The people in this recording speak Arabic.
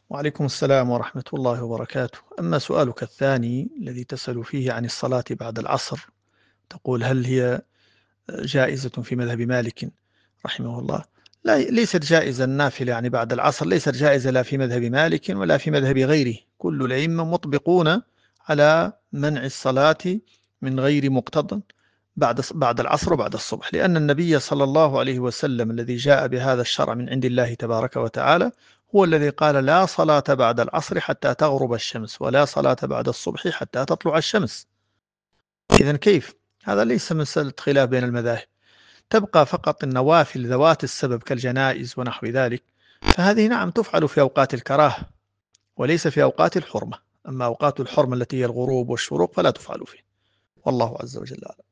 وعليكم السلام ورحمة الله وبركاته. أما سؤالك الثاني الذي تسأل فيه عن الصلاة بعد العصر، تقول هل هي جائزة في مذهب مالك رحمه الله؟ لا، ليست جائزة. النافلة يعني بعد العصر ليست جائزة لا في مذهب مالك ولا في مذهب غيره. كل الأئمة مطبقون على منع الصلاة من غير مقتضى بعد العصر وبعد الصبح، لأن النبي صلى الله عليه وسلم الذي جاء بهذا الشرع من عند الله تبارك وتعالى هو الذي قال: لا صلاة بعد العصر حتى تغرب الشمس، ولا صلاة بعد الصبح حتى تطلع الشمس. إذن كيف؟ هذا ليس مسألة خلاف بين المذاهب. تبقى فقط النوافل ذوات السبب كالجنائز ونحو ذلك، فهذه نعم تفعل في أوقات الكراهة وليس في أوقات الحرمة. أما أوقات الحرمة التي هي الغروب والشروق فلا تفعل فيه. والله عز وجل أعلم.